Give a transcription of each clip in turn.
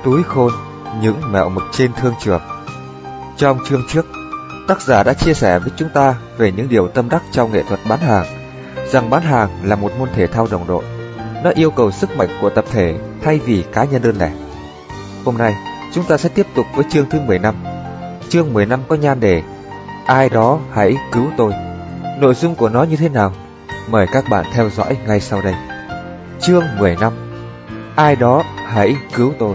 Túi khôn, những mẹo mực trên thương trường. Trong chương trước, tác giả đã chia sẻ với chúng ta về những điều tâm đắc trong nghệ thuật bán hàng, rằng bán hàng là một môn thể thao đồng đội. Nó yêu cầu sức mạnh của tập thể thay vì cá nhân đơn lẻ. Hôm nay, chúng ta sẽ tiếp tục với chương thứ 15. Chương 15 có nhan đề Ai đó hãy cứu tôi. Nội dung của nó như thế nào? Mời các bạn theo dõi ngay sau đây. Chương 15. Ai đó hãy cứu tôi.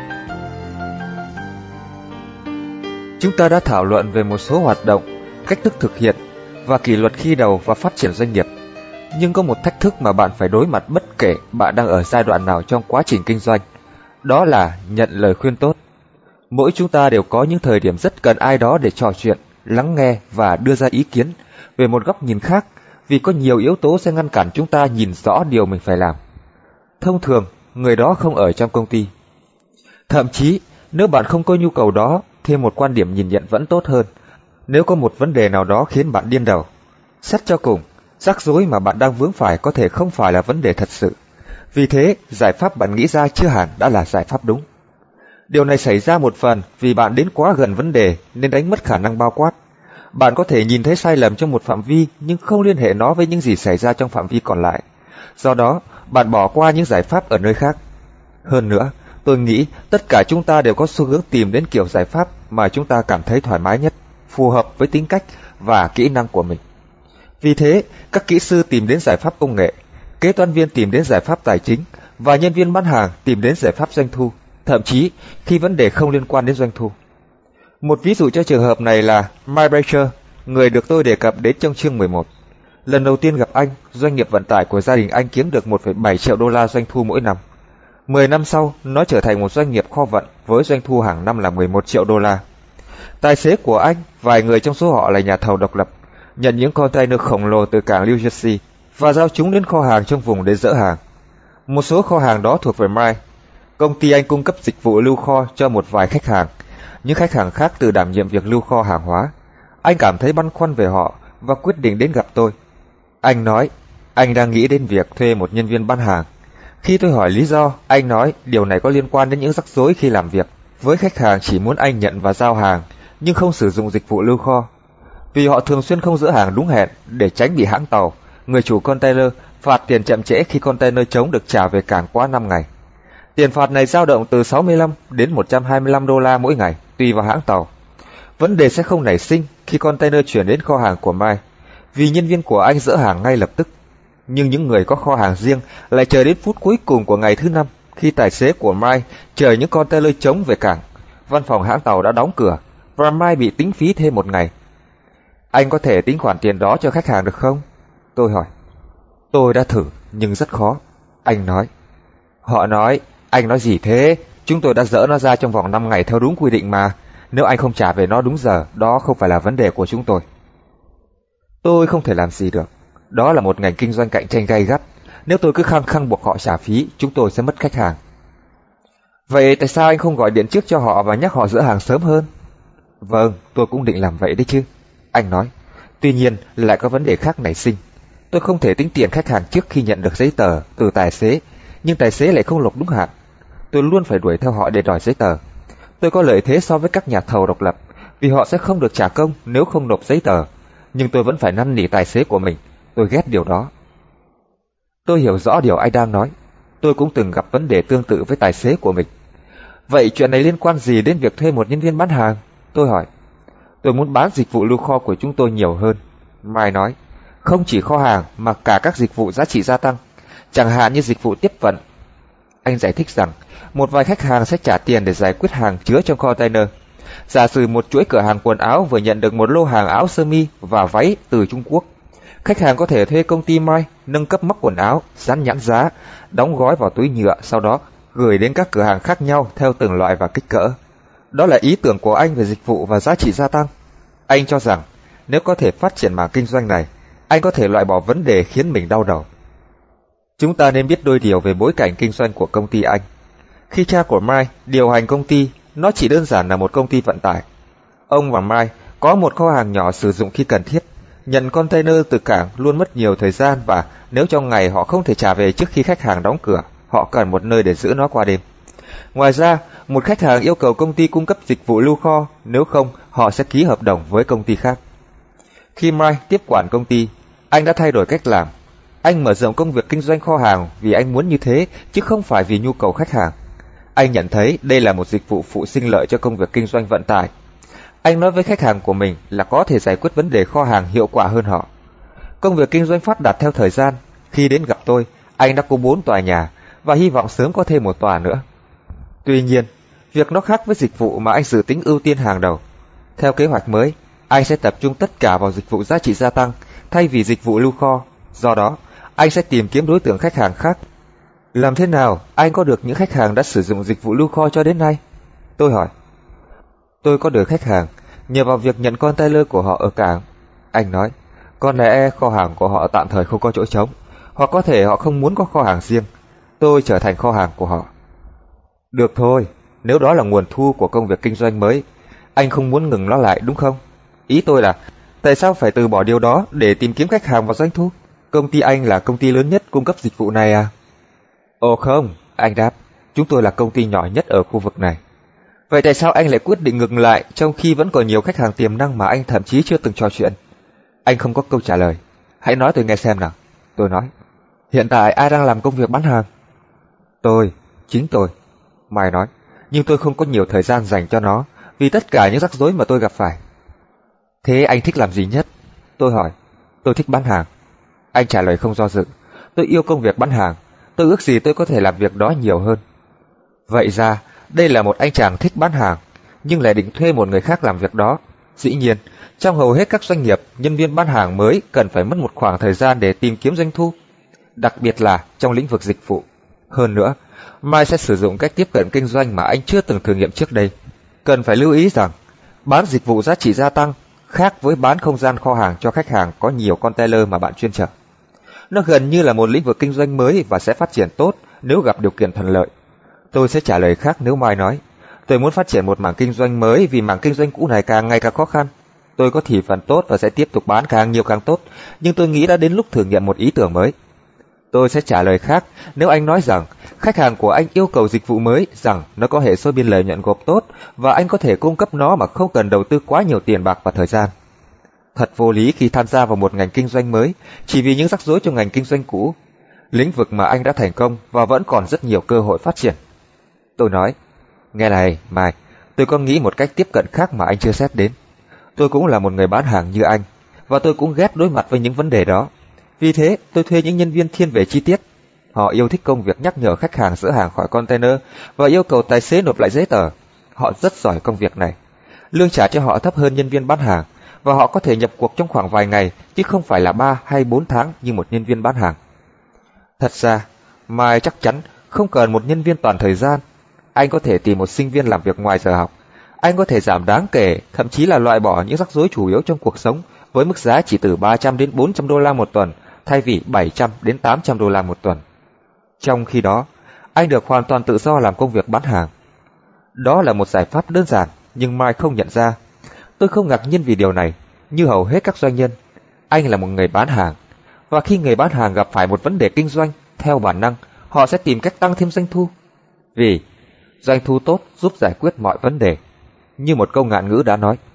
Chúng ta đã thảo luận về một số hoạt động, cách thức thực hiện và kỷ luật khi đầu và phát triển doanh nghiệp. Nhưng có một thách thức mà bạn phải đối mặt bất kể bạn đang ở giai đoạn nào trong quá trình kinh doanh. Đó là nhận lời khuyên tốt. Mỗi chúng ta đều có những thời điểm rất cần ai đó để trò chuyện, lắng nghe và đưa ra ý kiến về một góc nhìn khác, vì có nhiều yếu tố sẽ ngăn cản chúng ta nhìn rõ điều mình phải làm. Thông thường, người đó không ở trong công ty. Thậm chí, nếu bạn không có nhu cầu đó, thêm một quan điểm nhìn nhận vẫn tốt hơn. Nếu có một vấn đề nào đó khiến bạn điên đầu, xét cho cùng, rắc rối mà bạn đang vướng phải có thể không phải là vấn đề thật sự. Vì thế, giải pháp bạn nghĩ ra chưa hẳn đã là giải pháp đúng. Điều này xảy ra một phần vì bạn đến quá gần vấn đề nên đánh mất khả năng bao quát. Bạn có thể nhìn thấy sai lầm trong một phạm vi nhưng không liên hệ nó với những gì xảy ra trong phạm vi còn lại. Do đó, bạn bỏ qua những giải pháp ở nơi khác. Hơn nữa, tôi nghĩ tất cả chúng ta đều có xu hướng tìm đến kiểu giải pháp mà chúng ta cảm thấy thoải mái nhất, phù hợp với tính cách và kỹ năng của mình. Vì thế, các kỹ sư tìm đến giải pháp công nghệ, kế toán viên tìm đến giải pháp tài chính và nhân viên bán hàng tìm đến giải pháp doanh thu, thậm chí khi vấn đề không liên quan đến doanh thu. Một ví dụ cho trường hợp này là Mike Baker, người được tôi đề cập đến trong chương 11. Lần đầu tiên gặp anh, doanh nghiệp vận tải của gia đình anh kiếm được 1,7 triệu đô la doanh thu mỗi năm. 10 năm sau, nó trở thành một doanh nghiệp kho vận với doanh thu hàng năm là 11 triệu đô la. Tài xế của anh, vài người trong số họ là nhà thầu độc lập, nhận những container khổng lồ từ cảng New Jersey và giao chúng đến kho hàng trong vùng để dỡ hàng. Một số kho hàng đó thuộc về Mike. Công ty anh cung cấp dịch vụ lưu kho cho một vài khách hàng. Những khách hàng khác tự đảm nhiệm việc lưu kho hàng hóa. Anh cảm thấy băn khoăn về họ và quyết định đến gặp tôi. Anh nói, anh đang nghĩ đến việc thuê một nhân viên bán hàng. Khi tôi hỏi lý do, anh nói điều này có liên quan đến những rắc rối khi làm việc với khách hàng chỉ muốn anh nhận và giao hàng, nhưng không sử dụng dịch vụ lưu kho. Vì họ thường xuyên không dỡ hàng đúng hẹn để tránh bị hãng tàu, người chủ container phạt tiền chậm trễ khi container trống được trả về cảng quá 5 ngày. Tiền phạt này dao động từ 65 đến 125 đô la mỗi ngày, tùy vào hãng tàu. Vấn đề sẽ không nảy sinh khi container chuyển đến kho hàng của Mike, vì nhân viên của anh dỡ hàng ngay lập tức. Nhưng những người có kho hàng riêng lại chờ đến phút cuối cùng của ngày thứ 5, khi tài xế của Mike chở những container trống về cảng. Văn phòng hãng tàu đã đóng cửa và Mike bị tính phí thêm một ngày. Anh có thể tính khoản tiền đó cho khách hàng được không? Tôi hỏi. Tôi đã thử nhưng rất khó. Anh nói. Họ nói, anh nói gì thế? Chúng tôi đã dỡ nó ra trong vòng 5 ngày theo đúng quy định mà. Nếu anh không trả về nó đúng giờ, đó không phải là vấn đề của chúng tôi. Tôi không thể làm gì được. Đó là một ngành kinh doanh cạnh tranh gay gắt. Nếu tôi cứ khăng khăng buộc họ trả phí, chúng tôi sẽ mất khách hàng. Vậy tại sao anh không gọi điện trước cho họ và nhắc họ dỡ hàng sớm hơn? Vâng, tôi cũng định làm vậy đấy chứ. Anh nói. Tuy nhiên, lại có vấn đề khác nảy sinh. Tôi không thể tính tiền khách hàng trước khi nhận được giấy tờ từ tài xế, nhưng tài xế lại không nộp đúng hạn. Tôi luôn phải đuổi theo họ để đòi giấy tờ. Tôi có lợi thế so với các nhà thầu độc lập, vì họ sẽ không được trả công nếu không nộp giấy tờ. Nhưng tôi vẫn phải năn nỉ tài xế của mình. Tôi ghét điều đó. Tôi hiểu rõ điều anh đang nói. Tôi cũng từng gặp vấn đề tương tự với tài xế của mình. Vậy chuyện này liên quan gì đến việc thuê một nhân viên bán hàng? Tôi hỏi. Tôi muốn bán dịch vụ lưu kho của chúng tôi nhiều hơn. Mai nói. Không chỉ kho hàng mà cả các dịch vụ giá trị gia tăng, chẳng hạn như dịch vụ tiếp vận. Anh giải thích rằng một vài khách hàng sẽ trả tiền để giải quyết hàng chứa trong container. Giả sử một chuỗi cửa hàng quần áo vừa nhận được một lô hàng áo sơ mi và váy từ Trung Quốc. Khách hàng có thể thuê công ty Mai nâng cấp móc quần áo, dán nhãn giá, đóng gói vào túi nhựa, sau đó gửi đến các cửa hàng khác nhau theo từng loại và kích cỡ. Đó là ý tưởng của anh về dịch vụ và giá trị gia tăng. Anh cho rằng nếu có thể phát triển mảng kinh doanh này, anh có thể loại bỏ vấn đề khiến mình đau đầu. Chúng ta nên biết đôi điều về bối cảnh kinh doanh của công ty anh. Khi cha của Mike điều hành công ty, nó chỉ đơn giản là một công ty vận tải. Ông và Mike có một kho hàng nhỏ sử dụng khi cần thiết. Nhận container từ cảng luôn mất nhiều thời gian và nếu trong ngày họ không thể trả về trước khi khách hàng đóng cửa, họ cần một nơi để giữ nó qua đêm. Ngoài ra, một khách hàng yêu cầu công ty cung cấp dịch vụ lưu kho, nếu không, họ sẽ ký hợp đồng với công ty khác. Khi Mike tiếp quản công ty, anh đã thay đổi cách làm. Anh mở rộng công việc kinh doanh kho hàng vì anh muốn như thế, chứ không phải vì nhu cầu khách hàng. Anh nhận thấy đây là một dịch vụ phụ sinh lợi cho công việc kinh doanh vận tải. Anh nói với khách hàng của mình là có thể giải quyết vấn đề kho hàng hiệu quả hơn họ. Công việc kinh doanh phát đạt theo thời gian. Khi đến gặp tôi, anh đã có 4 tòa nhà và hy vọng sớm có thêm một tòa nữa. Tuy nhiên, việc nó khác với dịch vụ mà anh dự tính ưu tiên hàng đầu. Theo kế hoạch mới, anh sẽ tập trung tất cả vào dịch vụ giá trị gia tăng thay vì dịch vụ lưu kho. Do đó, anh sẽ tìm kiếm đối tượng khách hàng khác. Làm thế nào anh có được những khách hàng đã sử dụng dịch vụ lưu kho cho đến nay? Tôi hỏi. Tôi có được khách hàng nhờ vào việc nhận container của họ ở cảng. Anh nói, có lẽ kho hàng của họ tạm thời không có chỗ trống, hoặc có thể họ không muốn có kho hàng riêng. Tôi trở thành kho hàng của họ. Được thôi, nếu đó là nguồn thu của công việc kinh doanh mới, anh không muốn ngừng nó lại đúng không? Ý tôi là, tại sao phải từ bỏ điều đó để tìm kiếm khách hàng và doanh thu? Công ty anh là công ty lớn nhất cung cấp dịch vụ này à? Ồ không, anh đáp, chúng tôi là công ty nhỏ nhất ở khu vực này. Vậy tại sao anh lại quyết định ngừng lại trong khi vẫn còn nhiều khách hàng tiềm năng mà anh thậm chí chưa từng trò chuyện? Anh không có câu trả lời. Hãy nói tôi nghe xem nào. Tôi nói, hiện tại ai đang làm công việc bán hàng? Chính tôi. Mai nói, nhưng tôi không có nhiều thời gian dành cho nó vì tất cả những rắc rối mà tôi gặp phải. Thế anh thích làm gì nhất? Tôi hỏi. Tôi thích bán hàng. Anh trả lời không do dự. Tôi yêu công việc bán hàng. Tôi ước gì tôi có thể làm việc đó nhiều hơn. Vậy ra, đây là một anh chàng thích bán hàng, nhưng lại định thuê một người khác làm việc đó. Dĩ nhiên, trong hầu hết các doanh nghiệp, nhân viên bán hàng mới cần phải mất một khoảng thời gian để tìm kiếm doanh thu, đặc biệt là trong lĩnh vực dịch vụ. Hơn nữa, Mai sẽ sử dụng cách tiếp cận kinh doanh mà anh chưa từng thử nghiệm trước đây. Cần phải lưu ý rằng, bán dịch vụ giá trị gia tăng khác với bán không gian kho hàng cho khách hàng có nhiều container mà bạn chuyên chở. Nó gần như là một lĩnh vực kinh doanh mới và sẽ phát triển tốt nếu gặp điều kiện thuận lợi. Tôi sẽ trả lời khác nếu Mai nói, tôi muốn phát triển một mảng kinh doanh mới vì mảng kinh doanh cũ này càng ngày càng khó khăn. Tôi có thị phần tốt và sẽ tiếp tục bán càng nhiều càng tốt, nhưng tôi nghĩ đã đến lúc thử nghiệm một ý tưởng mới. Tôi sẽ trả lời khác nếu anh nói rằng khách hàng của anh yêu cầu dịch vụ mới, rằng nó có hệ số biên lợi nhuận gộp tốt và anh có thể cung cấp nó mà không cần đầu tư quá nhiều tiền bạc và thời gian. Thật vô lý khi tham gia vào một ngành kinh doanh mới chỉ vì những rắc rối trong ngành kinh doanh cũ, lĩnh vực mà anh đã thành công và vẫn còn rất nhiều cơ hội phát triển. Tôi nói, nghe này, Mai, tôi có nghĩ một cách tiếp cận khác mà anh chưa xét đến. Tôi cũng là một người bán hàng như anh, và tôi cũng ghét đối mặt với những vấn đề đó. Vì thế, tôi thuê những nhân viên thiên về chi tiết. Họ yêu thích công việc nhắc nhở khách hàng dỡ hàng khỏi container và yêu cầu tài xế nộp lại giấy tờ. Họ rất giỏi công việc này. Lương trả cho họ thấp hơn nhân viên bán hàng, và họ có thể nhập cuộc trong khoảng vài ngày, chứ không phải là 3 hay 4 tháng như một nhân viên bán hàng. Thật ra, Mai chắc chắn không cần một nhân viên toàn thời gian. Anh có thể tìm một sinh viên làm việc ngoài giờ học. Anh có thể giảm đáng kể, thậm chí là loại bỏ những rắc rối chủ yếu trong cuộc sống với mức giá chỉ từ 300 đến 400 đô la một tuần, thay vì 700 đến 800 đô la một tuần. Trong khi đó, anh được hoàn toàn tự do làm công việc bán hàng. Đó là một giải pháp đơn giản, nhưng Mai không nhận ra. Tôi không ngạc nhiên vì điều này. Như hầu hết các doanh nhân, anh là một người bán hàng. Và khi người bán hàng gặp phải một vấn đề kinh doanh, theo bản năng, họ sẽ tìm cách tăng thêm doanh thu. Vì doanh thu tốt giúp giải quyết mọi vấn đề. Như một câu ngạn ngữ đã nói.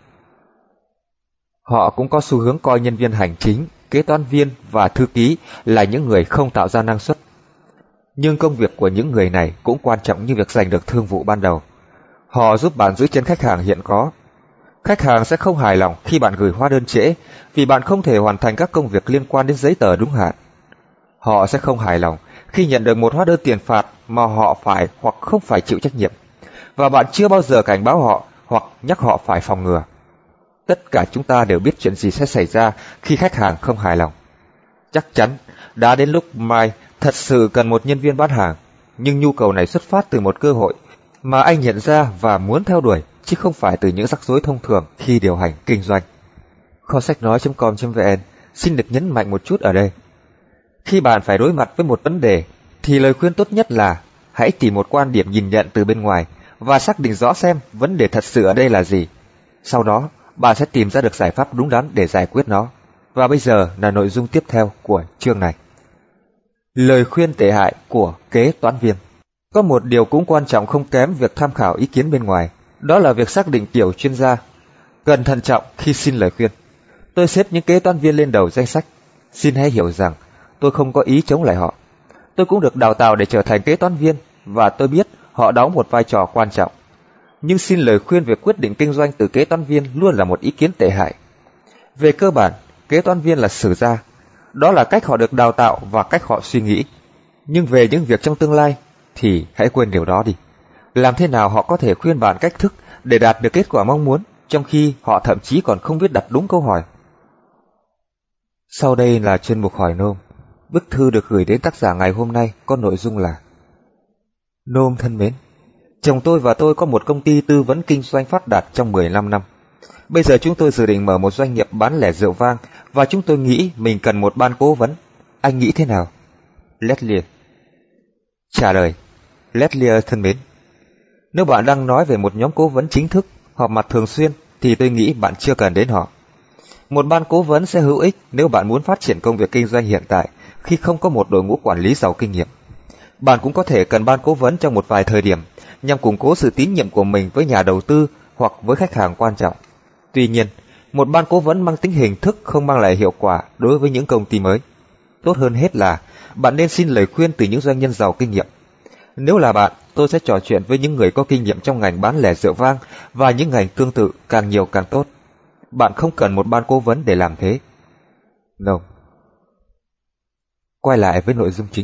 Họ cũng có xu hướng coi nhân viên hành chính, kế toán viên và thư ký là những người không tạo ra năng suất. Nhưng công việc của những người này cũng quan trọng như việc giành được thương vụ ban đầu. Họ giúp bạn giữ chân khách hàng hiện có. Khách hàng sẽ không hài lòng khi bạn gửi hóa đơn trễ vì bạn không thể hoàn thành các công việc liên quan đến giấy tờ đúng hạn. Họ sẽ không hài lòng khi nhận được một hóa đơn tiền phạt mà họ phải hoặc không phải chịu trách nhiệm, và bạn chưa bao giờ cảnh báo họ hoặc nhắc họ phải phòng ngừa. Tất cả chúng ta đều biết chuyện gì sẽ xảy ra khi khách hàng không hài lòng. Chắc chắn đã đến lúc Mai thật sự cần một nhân viên bán hàng, nhưng nhu cầu này xuất phát từ một cơ hội mà anh nhận ra và muốn theo đuổi, chứ không phải từ những rắc rối thông thường khi điều hành kinh doanh. Kho sách nói.com.vn xin được nhấn mạnh một chút ở đây. Khi bạn phải đối mặt với một vấn đề, thì lời khuyên tốt nhất là hãy tìm một quan điểm nhìn nhận từ bên ngoài và xác định rõ xem vấn đề thật sự ở đây là gì. Sau đó, bạn sẽ tìm ra được giải pháp đúng đắn để giải quyết nó. Và bây giờ là nội dung tiếp theo của chương này. Lời khuyên tệ hại của kế toán viên. Có một điều cũng quan trọng không kém việc tham khảo ý kiến bên ngoài, đó là việc xác định kiểu chuyên gia. Cần thận trọng khi xin lời khuyên. Tôi xếp những kế toán viên lên đầu danh sách. Xin hãy hiểu rằng tôi không có ý chống lại họ. Tôi cũng được đào tạo để trở thành kế toán viên và tôi biết họ đóng một vai trò quan trọng. Nhưng xin lời khuyên về quyết định kinh doanh từ kế toán viên luôn là một ý kiến tệ hại. Về cơ bản, kế toán viên là sử gia. Đó là cách họ được đào tạo và cách họ suy nghĩ. Nhưng về những việc trong tương lai thì hãy quên điều đó đi. Làm thế nào họ có thể khuyên bạn cách thức để đạt được kết quả mong muốn, trong khi họ thậm chí còn không biết đặt đúng câu hỏi? Sau đây là chuyên mục hỏi Nôm. Bức thư được gửi đến tác giả ngày hôm nay có nội dung là: Nôm thân mến, chồng tôi và tôi có một công ty tư vấn kinh doanh phát đạt trong 15 năm. Bây giờ chúng tôi dự định mở một doanh nghiệp bán lẻ rượu vang và chúng tôi nghĩ mình cần một ban cố vấn. Anh nghĩ thế nào? Leslie. Trả lời: Leslie thân mến, nếu bạn đang nói về một nhóm cố vấn chính thức, họp mặt thường xuyên, thì tôi nghĩ bạn chưa cần đến họ. Một ban cố vấn sẽ hữu ích nếu bạn muốn phát triển công việc kinh doanh hiện tại khi không có một đội ngũ quản lý giàu kinh nghiệm. Bạn cũng có thể cần ban cố vấn trong một vài thời điểm nhằm củng cố sự tín nhiệm của mình với nhà đầu tư hoặc với khách hàng quan trọng. Tuy nhiên, một ban cố vấn mang tính hình thức không mang lại hiệu quả đối với những công ty mới. Tốt hơn hết là bạn nên xin lời khuyên từ những doanh nhân giàu kinh nghiệm. Nếu là bạn, tôi sẽ trò chuyện với những người có kinh nghiệm trong ngành bán lẻ rượu vang và những ngành tương tự, càng nhiều càng tốt. Bạn không cần một ban cố vấn để làm thế. No. Quay lại với nội dung chính.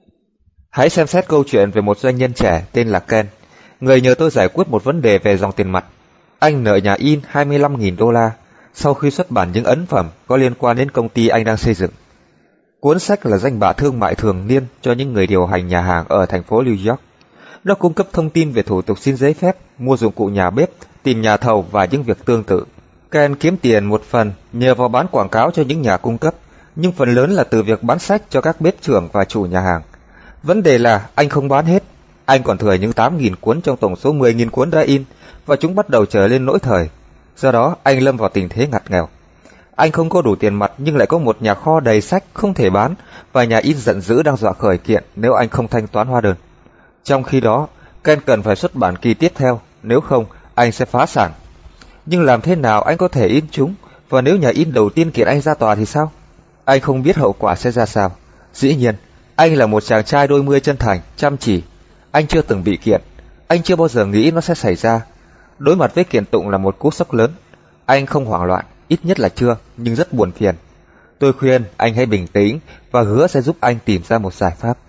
Hãy xem xét câu chuyện về một doanh nhân trẻ tên là Ken, người nhờ tôi giải quyết một vấn đề về dòng tiền mặt. Anh nợ nhà in $25.000 sau khi xuất bản những ấn phẩm có liên quan đến công ty anh đang xây dựng. Cuốn sách là danh bạ thương mại thường niên cho những người điều hành nhà hàng ở thành phố New York. Nó cung cấp thông tin về thủ tục xin giấy phép, mua dụng cụ nhà bếp, tìm nhà thầu và những việc tương tự. Ken kiếm tiền một phần nhờ vào bán quảng cáo cho những nhà cung cấp, nhưng phần lớn là từ việc bán sách cho các bếp trưởng và chủ nhà hàng. Vấn đề là anh không bán hết. Anh còn thừa những 8.000 cuốn trong tổng số 10.000 cuốn đã in, và chúng bắt đầu trở lên lỗi thời. Do đó, anh lâm vào tình thế ngặt nghèo. Anh không có đủ tiền mặt nhưng lại có một nhà kho đầy sách không thể bán, và nhà in giận dữ đang dọa khởi kiện nếu anh không thanh toán hóa đơn. Trong khi đó, Ken cần phải xuất bản kỳ tiếp theo, nếu không, anh sẽ phá sản. Nhưng làm thế nào anh có thể in chúng, và nếu nhà in đầu tiên kiện anh ra tòa thì sao? Anh không biết hậu quả sẽ ra sao. Dĩ nhiên, anh là một chàng trai đôi mươi chân thành, chăm chỉ. Anh chưa từng bị kiện. Anh chưa bao giờ nghĩ nó sẽ xảy ra. Đối mặt với kiện tụng là một cú sốc lớn. Anh không hoảng loạn, ít nhất là chưa, nhưng rất buồn phiền. Tôi khuyên anh hãy bình tĩnh và hứa sẽ giúp anh tìm ra một giải pháp.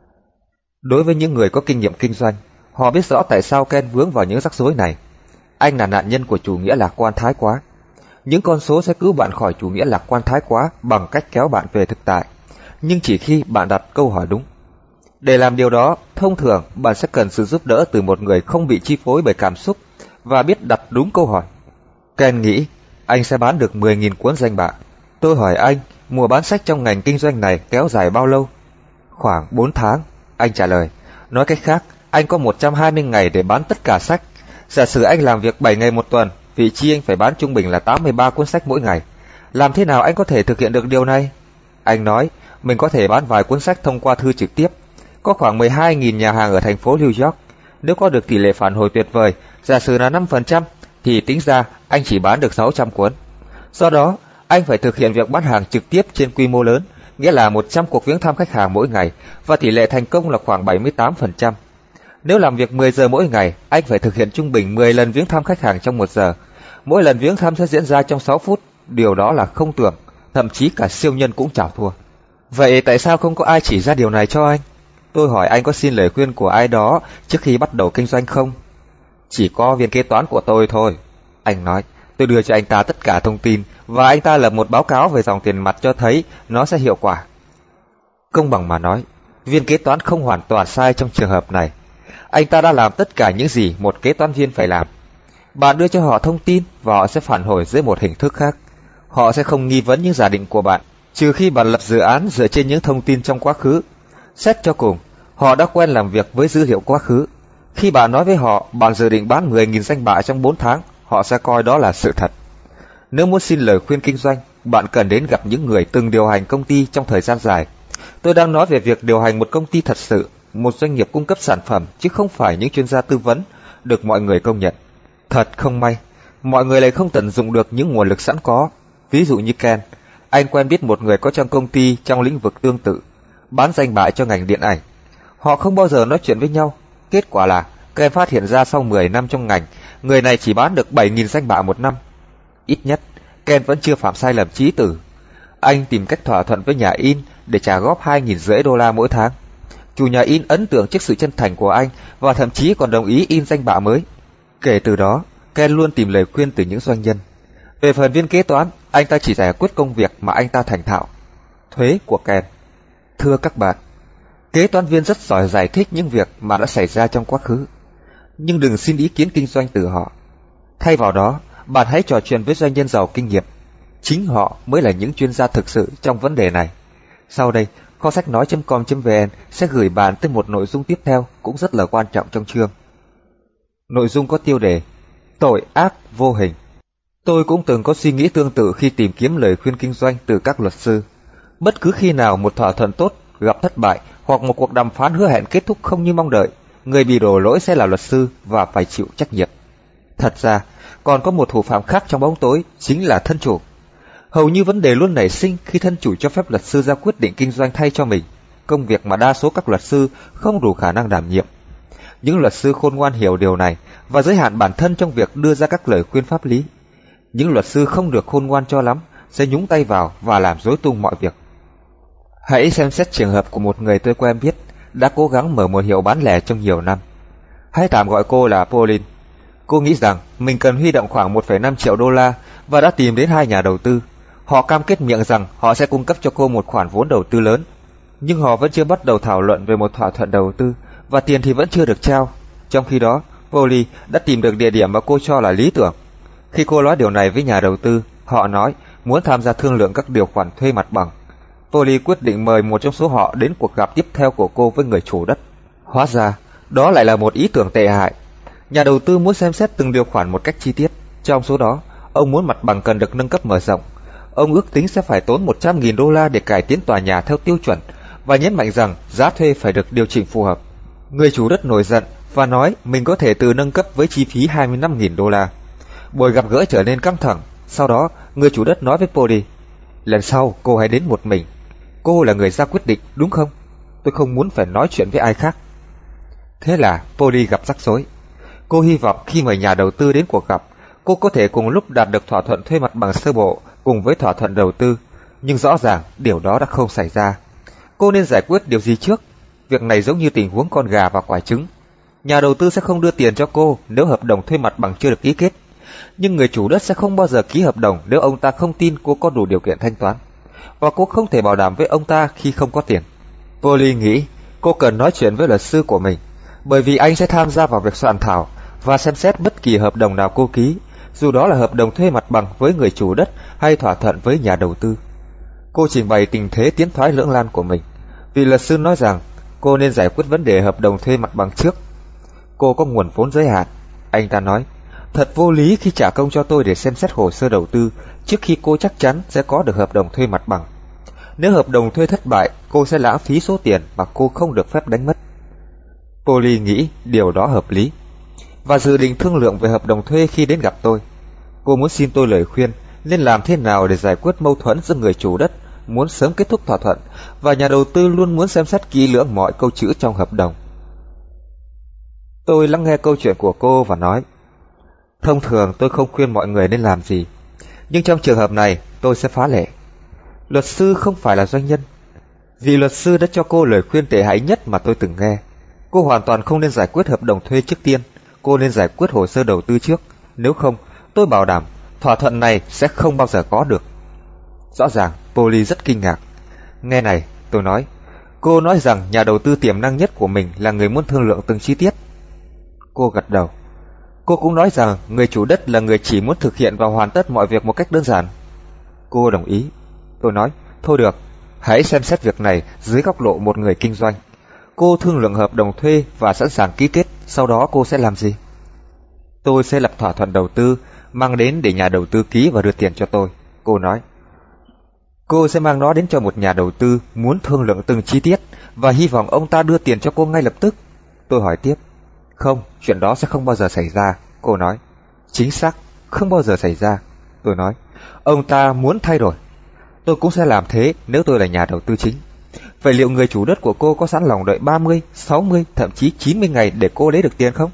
Đối với những người có kinh nghiệm kinh doanh, họ biết rõ tại sao Ken vướng vào những rắc rối này. Anh là nạn nhân của chủ nghĩa lạc quan thái quá. Những con số sẽ cứu bạn khỏi chủ nghĩa lạc quan thái quá bằng cách kéo bạn về thực tại, nhưng chỉ khi bạn đặt câu hỏi đúng. Để làm điều đó, thông thường bạn sẽ cần sự giúp đỡ từ một người không bị chi phối bởi cảm xúc và biết đặt đúng câu hỏi. Ken nghĩ anh sẽ bán được 10.000 cuốn danh bạ. Tôi hỏi anh, mùa bán sách trong ngành kinh doanh này kéo dài bao lâu? Khoảng 4 tháng, anh trả lời. Nói cách khác, anh có 120 ngày để bán tất cả sách. Giả sử anh làm việc 7 ngày một tuần, vị trí anh phải bán trung bình là 83 cuốn sách mỗi ngày. Làm thế nào anh có thể thực hiện được điều này? Anh nói, mình có thể bán vài cuốn sách thông qua thư trực tiếp. Có khoảng 12.000 nhà hàng ở thành phố New York. Nếu có được tỷ lệ phản hồi tuyệt vời, giả sử là 5%, thì tính ra anh chỉ bán được 600 cuốn. Do đó, anh phải thực hiện việc bán hàng trực tiếp trên quy mô lớn, nghĩa là 100 cuộc viếng thăm khách hàng mỗi ngày, và tỷ lệ thành công là khoảng 78%. Nếu làm việc 10 giờ mỗi ngày, anh phải thực hiện trung bình 10 lần viếng thăm khách hàng trong 1 giờ. Mỗi lần viếng thăm sẽ diễn ra trong 6 phút, điều đó là không tưởng, thậm chí cả siêu nhân cũng chảo thua. Vậy tại sao không có ai chỉ ra điều này cho anh? Tôi hỏi anh có xin lời khuyên của ai đó trước khi bắt đầu kinh doanh không? Chỉ có viên kế toán của tôi thôi. Anh nói, tôi đưa cho anh ta tất cả thông tin và anh ta lập một báo cáo về dòng tiền mặt cho thấy nó sẽ hiệu quả. Công bằng mà nói, viên kế toán không hoàn toàn sai trong trường hợp này. Anh ta đã làm tất cả những gì một kế toán viên phải làm. Bạn đưa cho họ thông tin và họ sẽ phản hồi dưới một hình thức khác. Họ sẽ không nghi vấn những giả định của bạn, trừ khi bạn lập dự án dựa trên những thông tin trong quá khứ. Xét cho cùng, họ đã quen làm việc với dữ liệu quá khứ. Khi bạn nói với họ bạn dự định bán 10.000 danh bạ trong 4 tháng, họ sẽ coi đó là sự thật. Nếu muốn xin lời khuyên kinh doanh, bạn cần đến gặp những người từng điều hành công ty trong thời gian dài. Tôi đang nói về việc điều hành một công ty thật sự, một doanh nghiệp cung cấp sản phẩm chứ không phải những chuyên gia tư vấn được mọi người công nhận. Thật không may, mọi người lại không tận dụng được những nguồn lực sẵn có. Ví dụ như Ken, anh quen biết một người có trong công ty trong lĩnh vực tương tự, bán danh bạ cho ngành điện ảnh. Họ không bao giờ nói chuyện với nhau. Kết quả là Ken phát hiện ra sau 10 năm trong ngành, người này chỉ bán được 7.000 danh bạ một năm. Ít nhất, Ken vẫn chưa phạm sai lầm chí tử. Anh tìm cách thỏa thuận với nhà in để trả góp $2.500 mỗi tháng. Chủ nhà in ấn tượng trước sự chân thành của anh và thậm chí còn đồng ý in danh bạ mới. Kể từ đó, Ken luôn tìm lời khuyên từ những doanh nhân. Về phần viên kế toán, anh ta chỉ giải quyết công việc mà anh ta thành thạo. Thuế của Ken. Thưa các bạn, kế toán viên rất giỏi giải thích những việc mà đã xảy ra trong quá khứ, nhưng đừng xin ý kiến kinh doanh từ họ. Thay vào đó, bạn hãy trò chuyện với doanh nhân giàu kinh nghiệm. Chính họ mới là những chuyên gia thực sự trong vấn đề này. Sau đây, kho sách nói.com.vn sẽ gửi bạn tới một nội dung tiếp theo cũng rất là quan trọng trong chương. Nội dung có tiêu đề Tội ác vô hình. Tôi cũng từng có suy nghĩ tương tự khi tìm kiếm lời khuyên kinh doanh từ các luật sư. Bất cứ khi nào một thỏa thuận tốt gặp thất bại hoặc một cuộc đàm phán hứa hẹn kết thúc không như mong đợi, người bị đổ lỗi sẽ là luật sư và phải chịu trách nhiệm. Thật ra, còn có một thủ phạm khác trong bóng tối, chính là thân chủ. Hầu như vấn đề luôn nảy sinh khi thân chủ cho phép luật sư ra quyết định kinh doanh thay cho mình, công việc mà đa số các luật sư không đủ khả năng đảm nhiệm. Những luật sư khôn ngoan hiểu điều này và giới hạn bản thân trong việc đưa ra các lời khuyên pháp lý. Những luật sư không được khôn ngoan cho lắm sẽ nhúng tay vào và làm rối tung mọi việc. Hãy xem xét trường hợp của một người tôi quen biết đã cố gắng mở một hiệu bán lẻ trong nhiều năm. Hãy tạm gọi cô là Pauline. Cô nghĩ rằng mình cần huy động khoảng $1,5 triệu và đã tìm đến 2 nhà đầu tư. Họ cam kết miệng rằng họ sẽ cung cấp cho cô một khoản vốn đầu tư lớn, nhưng họ vẫn chưa bắt đầu thảo luận về một thỏa thuận đầu tư và tiền thì vẫn chưa được trao. Trong khi đó, Pauline đã tìm được địa điểm mà cô cho là lý tưởng. Khi cô nói điều này với nhà đầu tư, họ nói muốn tham gia thương lượng các điều khoản thuê mặt bằng. Pauline quyết định mời một trong số họ đến cuộc gặp tiếp theo của cô với người chủ đất. Hóa ra, đó lại là một ý tưởng tệ hại. Nhà đầu tư muốn xem xét từng điều khoản một cách chi tiết. Trong số đó, ông muốn mặt bằng cần được nâng cấp mở rộng. Ông ước tính sẽ phải tốn $100.000 để cải tiến tòa nhà theo tiêu chuẩn và nhấn mạnh rằng giá thuê phải được điều chỉnh phù hợp. Người chủ đất nổi giận và nói mình có thể tự nâng cấp với chi phí $25.000. Buổi gặp gỡ trở nên căng thẳng. Sau đó, người chủ đất nói với Pauline, lần sau cô hãy đến một mình. Cô là người ra quyết định, đúng không? Tôi không muốn phải nói chuyện với ai khác. Thế là Pauline gặp rắc rối. Cô hy vọng khi mời nhà đầu tư đến cuộc gặp, cô có thể cùng lúc đạt được thỏa thuận thuê mặt bằng sơ bộ cùng với thỏa thuận đầu tư, nhưng rõ ràng điều đó đã không xảy ra. Cô nên giải quyết điều gì trước? Việc này giống như tình huống con gà và quả trứng. Nhà đầu tư sẽ không đưa tiền cho cô nếu hợp đồng thuê mặt bằng chưa được ký kết, nhưng người chủ đất sẽ không bao giờ ký hợp đồng nếu ông ta không tin cô có đủ điều kiện thanh toán, và cô không thể bảo đảm với ông ta khi không có tiền. Pauline nghĩ cô cần nói chuyện với luật sư của mình, bởi vì anh sẽ tham gia vào việc soạn thảo và xem xét bất kỳ hợp đồng nào cô ký, dù đó là hợp đồng thuê mặt bằng với người chủ đất hay thỏa thuận với nhà đầu tư. Cô trình bày tình thế tiến thoái lưỡng nan của mình, vì luật sư nói rằng cô nên giải quyết vấn đề hợp đồng thuê mặt bằng trước. Cô có nguồn vốn giới hạn. Anh ta nói, thật vô lý khi trả công cho tôi để xem xét hồ sơ đầu tư trước khi cô chắc chắn sẽ có được hợp đồng thuê mặt bằng. Nếu hợp đồng thuê thất bại, cô sẽ lãng phí số tiền mà cô không được phép đánh mất. Pauline nghĩ điều đó hợp lý và dự định thương lượng về hợp đồng thuê khi đến gặp tôi. Cô muốn xin tôi lời khuyên nên làm thế nào để giải quyết mâu thuẫn giữa người chủ đất muốn sớm kết thúc thỏa thuận và nhà đầu tư luôn muốn xem xét kỹ lưỡng mọi câu chữ trong hợp đồng. Tôi lắng nghe câu chuyện của cô và nói, thông thường tôi không khuyên mọi người nên làm gì, nhưng trong trường hợp này tôi sẽ phá lệ. Luật sư không phải là doanh nhân. Vì luật sư đã cho cô lời khuyên tệ hại nhất mà tôi từng nghe. Cô hoàn toàn không nên giải quyết hợp đồng thuê trước tiên. Cô nên giải quyết hồ sơ đầu tư trước. Nếu không, tôi bảo đảm thỏa thuận này sẽ không bao giờ có được. Rõ ràng, Pauline rất kinh ngạc. Nghe này, tôi nói, cô nói rằng nhà đầu tư tiềm năng nhất của mình là người muốn thương lượng từng chi tiết. Cô gật đầu. Cô cũng nói rằng người chủ đất là người chỉ muốn thực hiện và hoàn tất mọi việc một cách đơn giản. Cô đồng ý. Tôi nói, thôi được, hãy xem xét việc này dưới góc độ một người kinh doanh. Cô thương lượng hợp đồng thuê và sẵn sàng ký kết, sau đó cô sẽ làm gì? Tôi sẽ lập thỏa thuận đầu tư, mang đến để nhà đầu tư ký và đưa tiền cho tôi. Cô nói, cô sẽ mang nó đến cho một nhà đầu tư muốn thương lượng từng chi tiết và hy vọng ông ta đưa tiền cho cô ngay lập tức. Tôi hỏi tiếp. Không, chuyện đó sẽ không bao giờ xảy ra, cô nói. Chính xác, không bao giờ xảy ra, tôi nói. Ông ta muốn thay đổi. Tôi cũng sẽ làm thế nếu tôi là nhà đầu tư chính. Vậy liệu người chủ đất của cô có sẵn lòng đợi 30, 60, thậm chí 90 ngày để cô lấy được tiền không?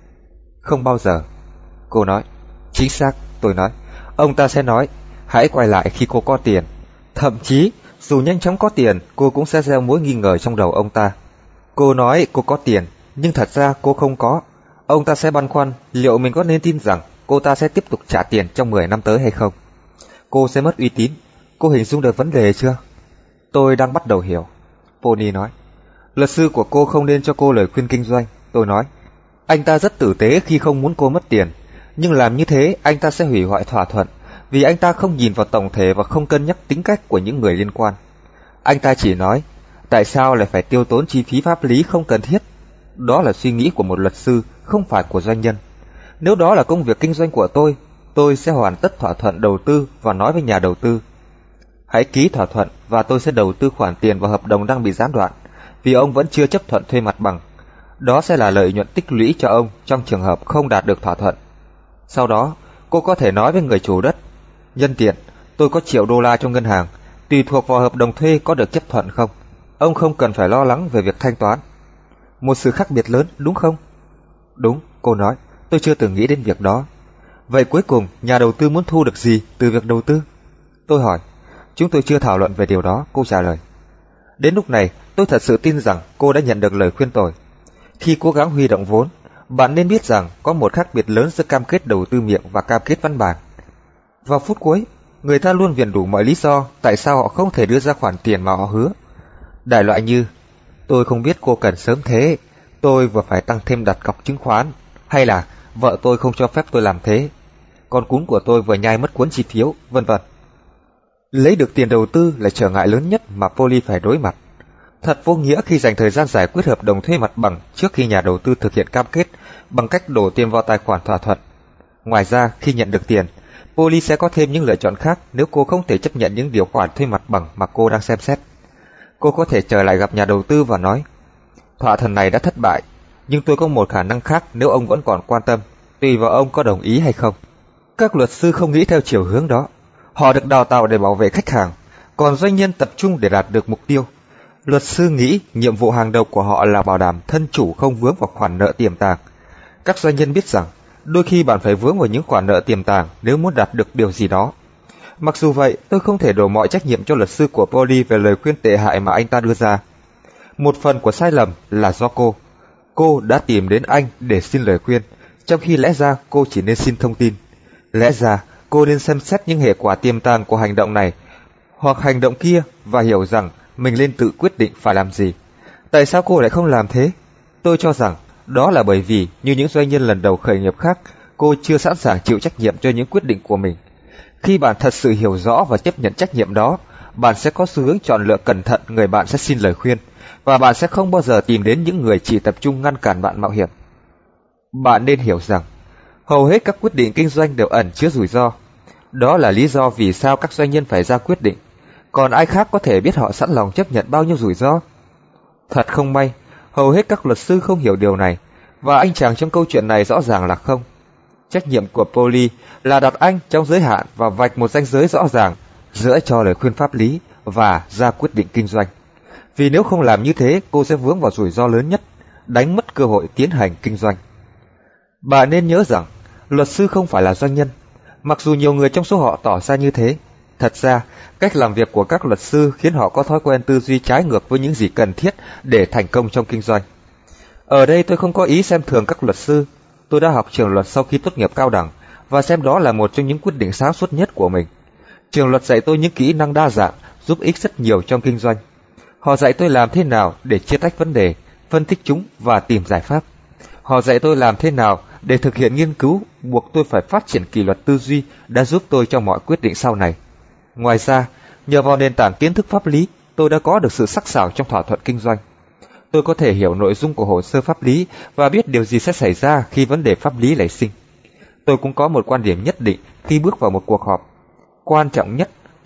Không bao giờ, cô nói. Chính xác, tôi nói. Ông ta sẽ nói, hãy quay lại khi cô có tiền. Thậm chí, dù nhanh chóng có tiền, cô cũng sẽ gieo mối nghi ngờ trong đầu ông ta. Cô nói cô có tiền, nhưng thật ra cô không có. Ông ta sẽ băn khoăn liệu mình có nên tin rằng cô ta sẽ tiếp tục trả tiền trong 10 năm tới hay không. Cô sẽ mất uy tín. Cô hình dung được vấn đề chưa? Tôi đang bắt đầu hiểu, Pony nói. Luật sư của cô không nên cho cô lời khuyên kinh doanh, tôi nói. Anh ta rất tử tế khi không muốn cô mất tiền, nhưng làm như thế anh ta sẽ hủy hoại thỏa thuận, vì anh ta không nhìn vào tổng thể và không cân nhắc tính cách của những người liên quan. Anh ta chỉ nói, tại sao lại phải tiêu tốn chi phí pháp lý không cần thiết? Đó là suy nghĩ của một luật sư, không phải của doanh nhân. Nếu đó là công việc kinh doanh của tôi sẽ hoàn tất thỏa thuận đầu tư và nói với nhà đầu tư. Hãy ký thỏa thuận và tôi sẽ đầu tư khoản tiền vào hợp đồng đang bị gián đoạn, vì ông vẫn chưa chấp thuận thuê mặt bằng. Đó sẽ là lợi nhuận tích lũy cho ông trong trường hợp không đạt được thỏa thuận. Sau đó, cô có thể nói với người chủ đất, nhân tiện, tôi có $1.000.000 trong ngân hàng, tùy thuộc vào hợp đồng thuê có được chấp thuận không. Ông không cần phải lo lắng về việc thanh toán. Một sự khác biệt lớn, đúng không? Đúng, cô nói, tôi chưa từng nghĩ đến việc đó. Vậy cuối cùng, nhà đầu tư muốn thu được gì từ việc đầu tư? Tôi hỏi. Chúng tôi chưa thảo luận về điều đó, cô trả lời. Đến lúc này, tôi thật sự tin rằng cô đã nhận được lời khuyên tôi. Khi cố gắng huy động vốn, bạn nên biết rằng có một khác biệt lớn giữa cam kết đầu tư miệng và cam kết văn bản. Vào phút cuối, người ta luôn viện đủ mọi lý do tại sao họ không thể đưa ra khoản tiền mà họ hứa. Đại loại như, tôi không biết cô cần sớm thế, tôi vừa phải tăng thêm đặt cọc chứng khoán, hay là vợ tôi không cho phép tôi làm thế, con cún của tôi vừa nhai mất cuốn chi phiếu, vân vân. Lấy được tiền đầu tư là trở ngại lớn nhất mà Polly phải đối mặt. Thật vô nghĩa khi dành thời gian giải quyết hợp đồng thuê mặt bằng trước khi nhà đầu tư thực hiện cam kết bằng cách đổ tiền vào tài khoản thỏa thuận. Ngoài ra, khi nhận được tiền, Polly sẽ có thêm những lựa chọn khác nếu cô không thể chấp nhận những điều khoản thuê mặt bằng mà cô đang xem xét. Cô có thể trở lại gặp nhà đầu tư và nói, thỏa thuận này đã thất bại, nhưng tôi có một khả năng khác nếu ông vẫn còn quan tâm, tùy vào ông có đồng ý hay không. Các luật sư không nghĩ theo chiều hướng đó. Họ được đào tạo để bảo vệ khách hàng, còn doanh nhân tập trung để đạt được mục tiêu. Luật sư nghĩ nhiệm vụ hàng đầu của họ là bảo đảm thân chủ không vướng vào khoản nợ tiềm tàng. Các doanh nhân biết rằng đôi khi bạn phải vướng vào những khoản nợ tiềm tàng nếu muốn đạt được điều gì đó. Mặc dù vậy, tôi không thể đổ mọi trách nhiệm cho luật sư của Polly về lời khuyên tệ hại mà anh ta đưa ra. Một phần của sai lầm là do cô. Cô đã tìm đến anh để xin lời khuyên, trong khi lẽ ra cô chỉ nên xin thông tin. Lẽ ra cô nên xem xét những hệ quả tiềm tàng của hành động này hoặc hành động kia và hiểu rằng mình nên tự quyết định phải làm gì. Tại sao cô lại không làm thế? Tôi cho rằng đó là bởi vì như những doanh nhân lần đầu khởi nghiệp khác, cô chưa sẵn sàng chịu trách nhiệm cho những quyết định của mình. Khi bạn thật sự hiểu rõ và chấp nhận trách nhiệm đó, bạn sẽ có xu hướng chọn lựa cẩn thận người bạn sẽ xin lời khuyên, và bạn sẽ không bao giờ tìm đến những người chỉ tập trung ngăn cản bạn mạo hiểm. Bạn nên hiểu rằng hầu hết các quyết định kinh doanh đều ẩn chứa rủi ro. Đó là lý do vì sao các doanh nhân phải ra quyết định. Còn ai khác có thể biết họ sẵn lòng chấp nhận bao nhiêu rủi ro? Thật không may, hầu hết các luật sư không hiểu điều này, và anh chàng trong câu chuyện này rõ ràng là không. Trách nhiệm của Polly là đặt anh trong giới hạn và vạch một ranh giới rõ ràng giữa cho lời khuyên pháp lý và ra quyết định kinh doanh. Vì nếu không làm như thế, cô sẽ vướng vào rủi ro lớn nhất, đánh mất cơ hội tiến hành kinh doanh. Bạn nên nhớ rằng, luật sư không phải là doanh nhân, mặc dù nhiều người trong số họ tỏ ra như thế. Thật ra, cách làm việc của các luật sư khiến họ có thói quen tư duy trái ngược với những gì cần thiết để thành công trong kinh doanh. Ở đây tôi không có ý xem thường các luật sư. Tôi đã học trường luật sau khi tốt nghiệp cao đẳng và xem đó là một trong những quyết định sáng suốt nhất của mình. Trường luật dạy tôi những kỹ năng đa dạng, giúp ích rất nhiều trong kinh doanh. Họ dạy tôi làm thế nào để chia tách vấn đề, phân tích chúng và tìm giải pháp. Họ dạy tôi làm thế nào để thực hiện nghiên cứu, buộc tôi phải phát triển kỷ luật tư duy đã giúp tôi trong mọi quyết định sau này. Ngoài ra, nhờ vào nền tảng kiến thức pháp lý, tôi đã có được sự sắc sảo trong thỏa thuận kinh doanh. Tôi có thể hiểu nội dung của hồ sơ pháp lý và biết điều gì sẽ xảy ra khi vấn đề pháp lý nảy sinh. Tôi cũng có một quan điểm nhất định khi bước vào một cuộc họp. Quan trọng nhất,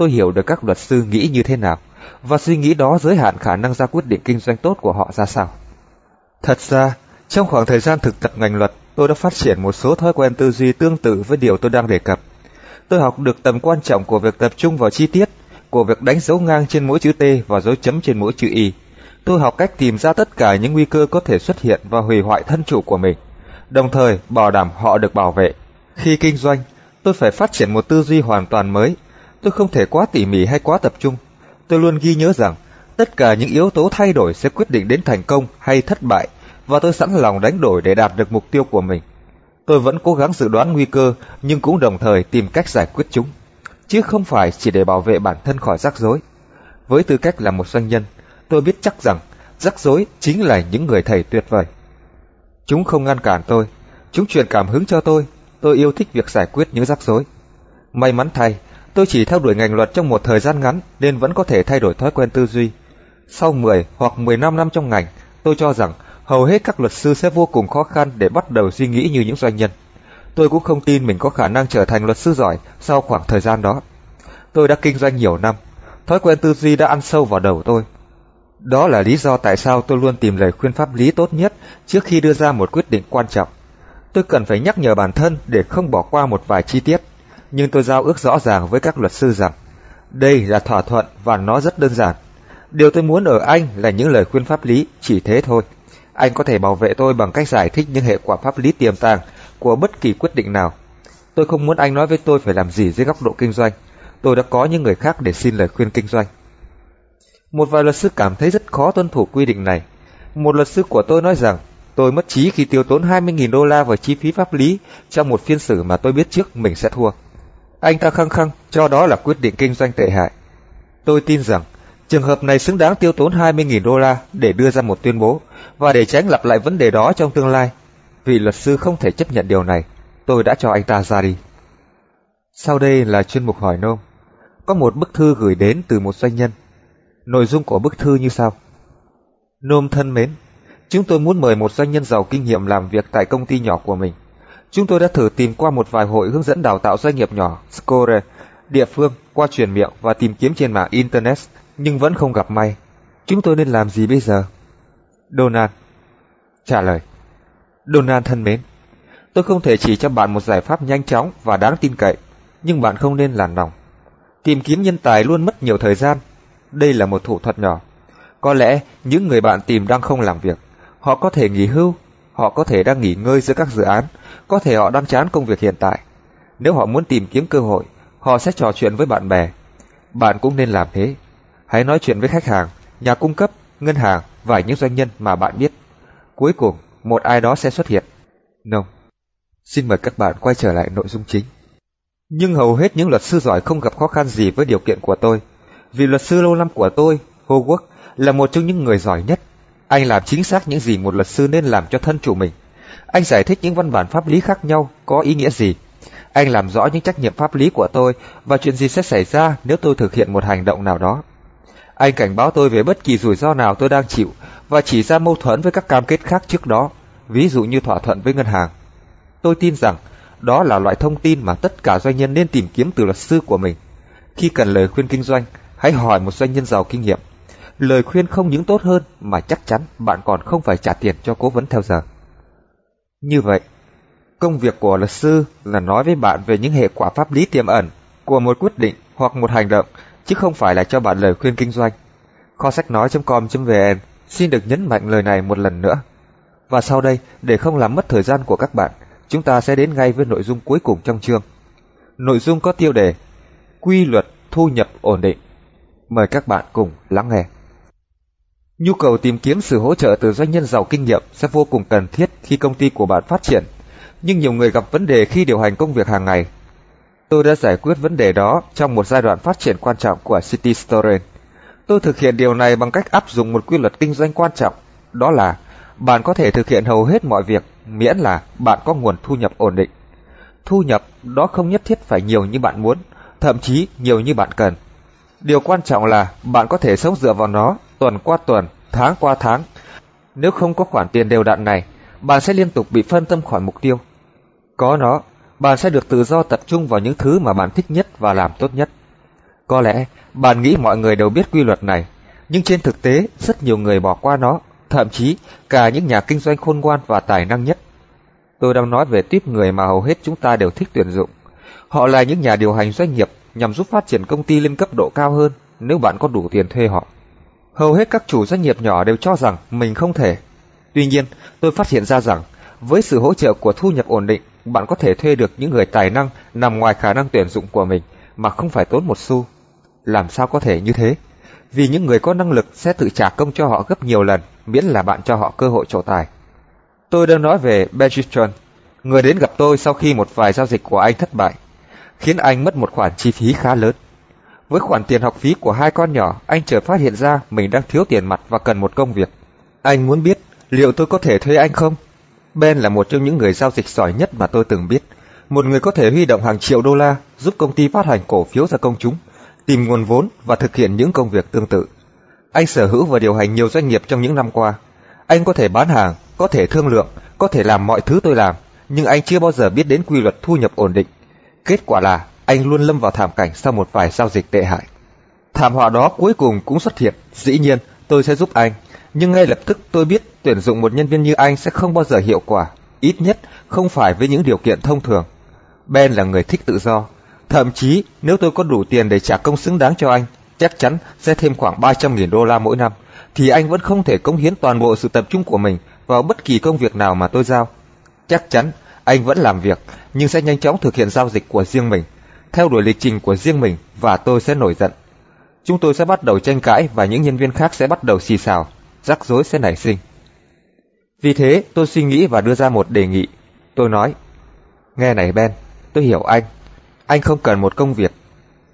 tôi hiểu được các luật sư nghĩ như thế nào, và suy nghĩ đó giới hạn khả năng ra quyết định kinh doanh tốt của họ ra sao. Thật ra, trong khoảng thời gian thực tập ngành luật, tôi đã phát triển một số thói quen tư duy tương tự với điều tôi đang đề cập. Tôi học được tầm quan trọng của việc tập trung vào chi tiết, của việc đánh dấu ngang trên mỗi chữ T và dấu chấm trên mỗi chữ Y. Tôi học cách tìm ra tất cả những nguy cơ có thể xuất hiện và hủy hoại thân chủ của mình, đồng thời bảo đảm họ được bảo vệ. Khi kinh doanh, tôi phải phát triển một tư duy hoàn toàn mới. Tôi không thể quá tỉ mỉ hay quá tập trung. Tôi luôn ghi nhớ rằng tất cả những yếu tố thay đổi sẽ quyết định đến thành công hay thất bại, và tôi sẵn lòng đánh đổi để đạt được mục tiêu của mình. Tôi vẫn cố gắng dự đoán nguy cơ, nhưng cũng đồng thời tìm cách giải quyết chúng, chứ không phải chỉ để bảo vệ bản thân khỏi rắc rối. Với tư cách là một doanh nhân, tôi biết chắc rằng rắc rối chính là những người thầy tuyệt vời. Chúng không ngăn cản tôi, chúng truyền cảm hứng cho tôi. Tôi yêu thích việc giải quyết những rắc rối. May mắn thay, tôi chỉ theo đuổi ngành luật trong một thời gian ngắn nên vẫn có thể thay đổi thói quen tư duy. Sau 10 hoặc 15 năm trong ngành, tôi cho rằng hầu hết các luật sư sẽ vô cùng khó khăn để bắt đầu suy nghĩ như những doanh nhân. Tôi cũng không tin mình có khả năng trở thành luật sư giỏi sau khoảng thời gian đó. Tôi đã kinh doanh nhiều năm, thói quen tư duy đã ăn sâu vào đầu tôi. Đó là lý do tại sao tôi luôn tìm lời khuyên pháp lý tốt nhất trước khi đưa ra một quyết định quan trọng. Tôi cần phải nhắc nhở bản thân để không bỏ qua một vài chi tiết, nhưng tôi giao ước rõ ràng với các luật sư rằng đây là thỏa thuận và nó rất đơn giản. Điều tôi muốn ở anh là những lời khuyên pháp lý, chỉ thế thôi. Anh có thể bảo vệ tôi bằng cách giải thích những hệ quả pháp lý tiềm tàng của bất kỳ quyết định nào. Tôi không muốn anh nói với tôi phải làm gì dưới góc độ kinh doanh. Tôi đã có những người khác để xin lời khuyên kinh doanh. Một vài luật sư cảm thấy rất khó tuân thủ quy định này. Một luật sư của tôi nói rằng tôi mất trí khi tiêu tốn $20.000 vào chi phí pháp lý trong một phiên xử mà tôi biết trước mình sẽ thua. Anh ta khăng khăng cho đó là quyết định kinh doanh tệ hại. Tôi tin rằng trường hợp này xứng đáng tiêu tốn $20.000 để đưa ra một tuyên bố và để tránh lặp lại vấn đề đó trong tương lai. Vì luật sư không thể chấp nhận điều này, tôi đã cho anh ta ra đi. Sau đây là chuyên mục hỏi nôm. Có một bức thư gửi đến từ một doanh nhân. Nội dung của bức thư như sau. Nôm thân mến, chúng tôi muốn mời một doanh nhân giàu kinh nghiệm làm việc tại công ty nhỏ của mình. Chúng tôi đã thử tìm qua một vài hội hướng dẫn đào tạo doanh nghiệp nhỏ, Score, địa phương, qua truyền miệng và tìm kiếm trên mạng Internet, nhưng vẫn không gặp may. Chúng tôi nên làm gì bây giờ? Donald trả lời. Donald thân mến, tôi không thể chỉ cho bạn một giải pháp nhanh chóng và đáng tin cậy, nhưng bạn không nên nản lòng. Tìm kiếm nhân tài luôn mất nhiều thời gian. Đây là một thủ thuật nhỏ. Có lẽ những người bạn tìm đang không làm việc. Họ có thể nghỉ hưu, họ có thể đang nghỉ ngơi giữa các dự án, có thể họ đang chán công việc hiện tại. Nếu họ muốn tìm kiếm cơ hội, họ sẽ trò chuyện với bạn bè. Bạn cũng nên làm thế. Hãy nói chuyện với khách hàng, nhà cung cấp, ngân hàng và những doanh nhân mà bạn biết. Cuối cùng, một ai đó sẽ xuất hiện. Xin mời các bạn quay trở lại nội dung chính. Nhưng hầu hết những luật sư giỏi không gặp khó khăn gì với điều kiện của tôi. Vì luật sư lâu năm của tôi, Howard, là một trong những người giỏi nhất. Anh làm chính xác những gì một luật sư nên làm cho thân chủ mình. Anh giải thích những văn bản pháp lý khác nhau có ý nghĩa gì. Anh làm rõ những trách nhiệm pháp lý của tôi và chuyện gì sẽ xảy ra nếu tôi thực hiện một hành động nào đó. Anh cảnh báo tôi về bất kỳ rủi ro nào tôi đang chịu và chỉ ra mâu thuẫn với các cam kết khác trước đó, ví dụ như thỏa thuận với ngân hàng. Tôi tin rằng đó là loại thông tin mà tất cả doanh nhân nên tìm kiếm từ luật sư của mình. Khi cần lời khuyên kinh doanh, hãy hỏi một doanh nhân giàu kinh nghiệm. Lời khuyên không những tốt hơn mà chắc chắn bạn còn không phải trả tiền cho cố vấn theo giờ. Như vậy, công việc của luật sư là nói với bạn về những hệ quả pháp lý tiềm ẩn của một quyết định hoặc một hành động, chứ không phải là cho bạn lời khuyên kinh doanh. Kho sách nói.com.vn xin được nhấn mạnh lời này một lần nữa. Và sau đây, để không làm mất thời gian của các bạn, chúng ta sẽ đến ngay với nội dung cuối cùng trong chương. Nội dung có tiêu đề Quy luật thu nhập ổn định. Mời các bạn cùng lắng nghe. Nhu cầu tìm kiếm sự hỗ trợ từ doanh nhân giàu kinh nghiệm sẽ vô cùng cần thiết khi công ty của bạn phát triển, nhưng nhiều người gặp vấn đề khi điều hành công việc hàng ngày. Tôi đã giải quyết vấn đề đó trong một giai đoạn phát triển quan trọng của City Storage. Tôi thực hiện điều này bằng cách áp dụng một quy luật kinh doanh quan trọng, đó là bạn có thể thực hiện hầu hết mọi việc miễn là bạn có nguồn thu nhập ổn định. Thu nhập đó không nhất thiết phải nhiều như bạn muốn, thậm chí nhiều như bạn cần. Điều quan trọng là bạn có thể sống dựa vào nó tuần qua tuần, tháng qua tháng. Nếu không có khoản tiền đều đặn này, bạn sẽ liên tục bị phân tâm khỏi mục tiêu. Có nó, bạn sẽ được tự do tập trung vào những thứ mà bạn thích nhất và làm tốt nhất. Có lẽ bạn nghĩ mọi người đều biết quy luật này, nhưng trên thực tế rất nhiều người bỏ qua nó, thậm chí cả những nhà kinh doanh khôn ngoan và tài năng nhất. Tôi đang nói về tuýp người mà hầu hết chúng ta đều thích tuyển dụng. Họ là những nhà điều hành doanh nghiệp nhằm giúp phát triển công ty lên cấp độ cao hơn nếu bạn có đủ tiền thuê họ. Hầu hết các chủ doanh nghiệp nhỏ đều cho rằng mình không thể. Tuy nhiên, tôi phát hiện ra rằng với sự hỗ trợ của thu nhập ổn định, bạn có thể thuê được những người tài năng nằm ngoài khả năng tuyển dụng của mình mà không phải tốn một xu. Làm sao có thể như thế? Vì những người có năng lực sẽ tự trả công cho họ gấp nhiều lần, miễn là bạn cho họ cơ hội trổ tài. Tôi đang nói về Bergstrom, người đến gặp tôi sau khi một vài giao dịch của anh thất bại, khiến anh mất một khoản chi phí khá lớn. Với khoản tiền học phí của 2 con nhỏ, anh chợt phát hiện ra mình đang thiếu tiền mặt và cần một công việc. Anh muốn biết liệu tôi có thể thuê anh không? Ben là một trong những người giao dịch giỏi nhất mà tôi từng biết. Một người có thể huy động hàng triệu đô la, giúp công ty phát hành cổ phiếu ra công chúng, tìm nguồn vốn và thực hiện những công việc tương tự. Anh sở hữu và điều hành nhiều doanh nghiệp trong những năm qua. Anh có thể bán hàng, có thể thương lượng, có thể làm mọi thứ tôi làm, nhưng anh chưa bao giờ biết đến quy luật thu nhập ổn định. Kết quả là anh luôn lâm vào thảm cảnh sau một vài giao dịch tệ hại. Thảm họa đó cuối cùng cũng xuất hiện. Dĩ nhiên, tôi sẽ giúp anh, nhưng ngay lập tức tôi biết tuyển dụng một nhân viên như anh sẽ không bao giờ hiệu quả, ít nhất không phải với những điều kiện thông thường. Ben là người thích tự do. Thậm chí, nếu tôi có đủ tiền để trả công xứng đáng cho anh, chắc chắn sẽ thêm khoảng 300.000 đô la mỗi năm, thì anh vẫn không thể cống hiến toàn bộ sự tập trung của mình vào bất kỳ công việc nào mà tôi giao. Chắc chắn, anh vẫn làm việc, nhưng sẽ nhanh chóng thực hiện giao dịch của riêng mình, theo đuổi lịch trình của riêng mình, và tôi sẽ nổi giận. Chúng tôi sẽ bắt đầu tranh cãi và những nhân viên khác sẽ bắt đầu xì xào, rắc rối sẽ nảy sinh. Vì thế, tôi suy nghĩ và đưa ra một đề nghị. Tôi nói, nghe này Ben, tôi hiểu anh không cần một công việc.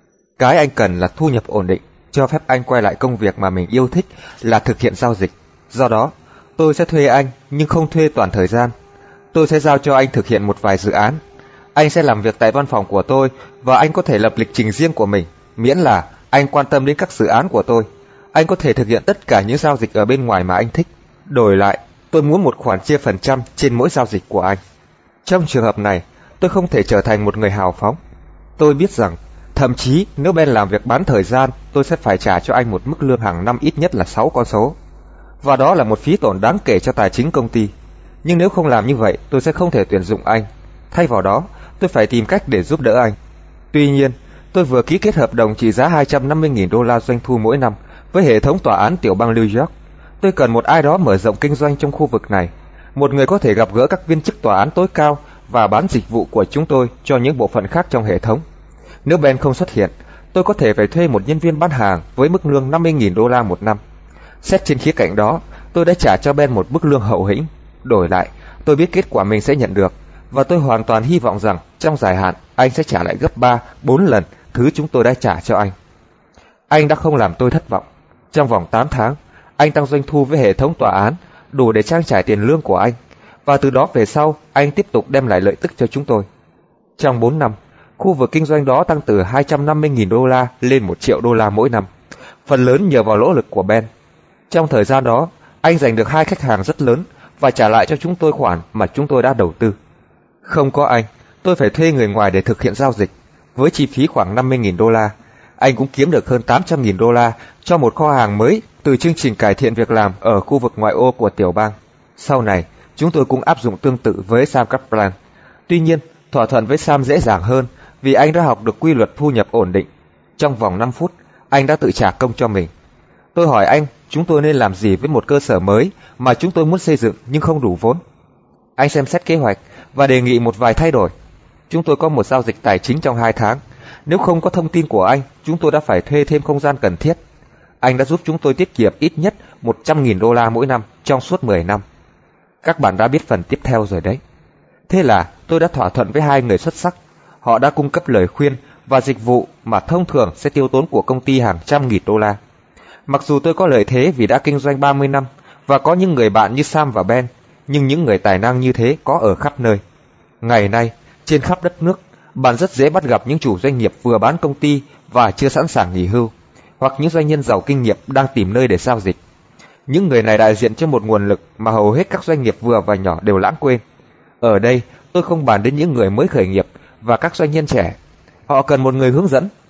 Cái anh cần là thu nhập ổn định, cho phép anh quay lại công việc mà mình yêu thích là thực hiện giao dịch. Do đó, tôi sẽ thuê anh, nhưng không thuê toàn thời gian. Tôi sẽ giao cho anh thực hiện một vài dự án. Anh sẽ làm việc tại văn phòng của tôi và anh có thể lập lịch trình riêng của mình, miễn là anh quan tâm đến các dự án của tôi. Anh có thể thực hiện tất cả những giao dịch ở bên ngoài mà anh thích. Đổi lại, tôi muốn một khoản chia phần trăm trên mỗi giao dịch của anh. Trong trường hợp này, tôi không thể trở thành một người hào phóng. Tôi biết rằng, thậm chí nếu Ben làm việc bán thời gian, tôi sẽ phải trả cho anh một mức lương hàng năm ít nhất là 6 con số. Và đó là một phí tổn đáng kể cho tài chính công ty. Nhưng nếu không làm như vậy, tôi sẽ không thể tuyển dụng anh. Thay vào đó, tôi phải tìm cách để giúp đỡ anh. Tuy nhiên, tôi vừa ký kết hợp đồng trị giá 250.000 đô la doanh thu mỗi năm với hệ thống tòa án tiểu bang New York. Tôi cần một ai đó mở rộng kinh doanh trong khu vực này, một người có thể gặp gỡ các viên chức tòa án tối cao và bán dịch vụ của chúng tôi cho những bộ phận khác trong hệ thống. Nếu Ben không xuất hiện, tôi có thể phải thuê một nhân viên bán hàng với mức lương 50.000 đô la một năm. Xét trên khía cạnh đó, tôi đã trả cho Ben một mức lương hậu hĩnh. Đổi lại, tôi biết kết quả mình sẽ nhận được, và tôi hoàn toàn hy vọng rằng trong dài hạn anh sẽ trả lại gấp 3-4 lần thứ chúng tôi đã trả cho anh. Anh đã không làm tôi thất vọng. Trong vòng 8 tháng, anh tăng doanh thu với hệ thống tòa án đủ để trang trải tiền lương của anh, và từ đó về sau anh tiếp tục đem lại lợi tức cho chúng tôi. Trong 4 năm, khu vực kinh doanh đó tăng từ 250.000 đô la lên 1 triệu đô la mỗi năm, phần lớn nhờ vào nỗ lực của Ben. Trong thời gian đó, anh giành được 2 khách hàng rất lớn và trả lại cho chúng tôi khoản mà chúng tôi đã đầu tư. Không có anh, tôi phải thuê người ngoài để thực hiện giao dịch, với chi phí khoảng 50.000 đô la. Anh cũng kiếm được hơn 800.000 đô la cho một kho hàng mới từ chương trình cải thiện việc làm ở khu vực ngoại ô của tiểu bang. Sau này, chúng tôi cũng áp dụng tương tự với Sam Kaplan. Tuy nhiên, thỏa thuận với Sam dễ dàng hơn vì anh đã học được quy luật thu nhập ổn định. Trong vòng 5 phút, anh đã tự trả công cho mình. Tôi hỏi anh, chúng tôi nên làm gì với một cơ sở mới mà chúng tôi muốn xây dựng nhưng không đủ vốn? Anh xem xét kế hoạch và đề nghị một vài thay đổi. Chúng tôi có một giao dịch tài chính trong 2 tháng. Nếu không có thông tin của anh, chúng tôi đã phải thuê thêm không gian cần thiết. Anh đã giúp chúng tôi tiết kiệm ít nhất 100.000 đô la mỗi năm trong suốt 10 năm. Các bạn đã biết phần tiếp theo rồi đấy. Thế là tôi đã thỏa thuận với 2 người xuất sắc. Họ đã cung cấp lời khuyên và dịch vụ mà thông thường sẽ tiêu tốn của công ty hàng trăm nghìn đô la. Mặc dù tôi có lợi thế vì đã kinh doanh 30 năm và có những người bạn như Sam và Ben, nhưng những người tài năng như thế có ở khắp nơi. Ngày nay, trên khắp đất nước, bạn rất dễ bắt gặp những chủ doanh nghiệp vừa bán công ty và chưa sẵn sàng nghỉ hưu, hoặc những doanh nhân giàu kinh nghiệm đang tìm nơi để giao dịch. Những người này đại diện cho một nguồn lực mà hầu hết các doanh nghiệp vừa và nhỏ đều lãng quên. Ở đây, tôi không bàn đến những người mới khởi nghiệp và các doanh nhân trẻ. Họ cần một người hướng dẫn.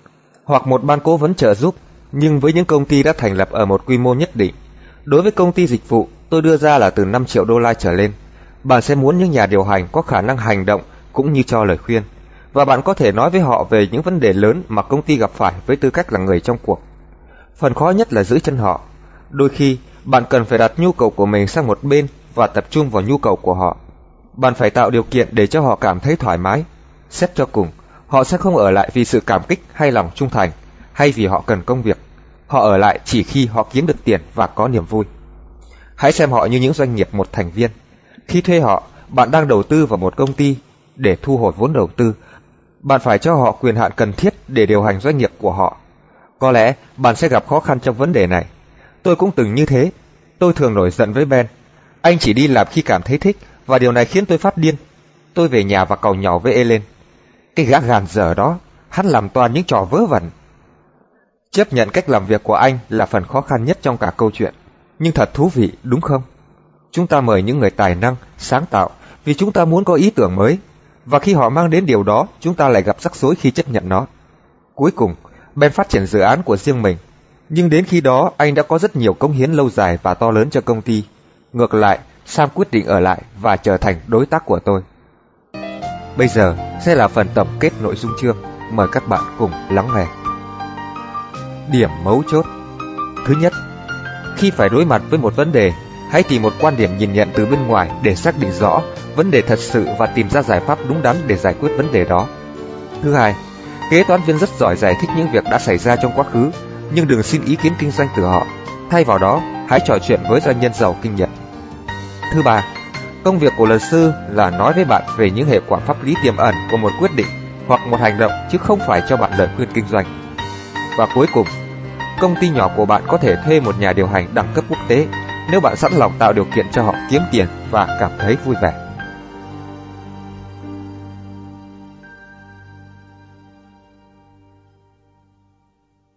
hoặc một ban cố vấn trợ giúp, nhưng với những công ty đã thành lập ở một quy mô nhất định. Đối với công ty dịch vụ, tôi đưa ra là từ 5 triệu đô la trở lên. Bạn sẽ muốn những nhà điều hành có khả năng hành động cũng như cho lời khuyên, và bạn có thể nói với họ về những vấn đề lớn mà công ty gặp phải với tư cách là người trong cuộc. Phần khó nhất là giữ chân họ. Đôi khi, bạn cần phải đặt nhu cầu của mình sang một bên và tập trung vào nhu cầu của họ. Bạn phải tạo điều kiện để cho họ cảm thấy thoải mái. Xét cho cùng, họ sẽ không ở lại vì sự cảm kích hay lòng trung thành, hay vì họ cần công việc. Họ ở lại chỉ khi họ kiếm được tiền và có niềm vui. Hãy xem họ như những doanh nghiệp một thành viên. Khi thuê họ, bạn đang đầu tư vào một công ty. Để thu hồi vốn đầu tư, bạn phải cho họ quyền hạn cần thiết để điều hành doanh nghiệp của họ. Có lẽ bạn sẽ gặp khó khăn trong vấn đề này. Tôi cũng từng như thế. Tôi thường nổi giận với Ben. Anh chỉ đi làm khi cảm thấy thích, và điều này khiến tôi phát điên. Tôi về nhà và càu nhàu với Ellen. Cái gã gàn dở đó, hắn làm toàn những trò vớ vẩn. Chấp nhận cách làm việc của anh là phần khó khăn nhất trong cả câu chuyện. Nhưng thật thú vị, đúng không? Chúng ta mời những người tài năng, sáng tạo vì chúng ta muốn có ý tưởng mới. Và khi họ mang đến điều đó, chúng ta lại gặp rắc rối khi chấp nhận nó. Cuối cùng, Ben phát triển dự án của riêng mình. Nhưng đến khi đó, anh đã có rất nhiều cống hiến lâu dài và to lớn cho công ty. Ngược lại, Sam quyết định ở lại và trở thành đối tác của tôi. Bây giờ sẽ là phần tổng kết nội dung chương. Mời các bạn cùng lắng nghe. Điểm mấu chốt. Thứ nhất, khi phải đối mặt với một vấn đề, hãy tìm một quan điểm nhìn nhận từ bên ngoài để xác định rõ vấn đề thật sự và tìm ra giải pháp đúng đắn để giải quyết vấn đề đó. Thứ hai, kế toán viên rất giỏi giải thích những việc đã xảy ra trong quá khứ, nhưng đừng xin ý kiến kinh doanh từ họ. Thay vào đó, hãy trò chuyện với doanh nhân giàu kinh nghiệm. Thứ ba, công việc của luật sư là nói với bạn về những hệ quả pháp lý tiềm ẩn của một quyết định hoặc một hành động, chứ không phải cho bạn lời khuyên kinh doanh. Và cuối cùng, công ty nhỏ của bạn có thể thuê một nhà điều hành đẳng cấp quốc tế nếu bạn sẵn lòng tạo điều kiện cho họ kiếm tiền và cảm thấy vui vẻ.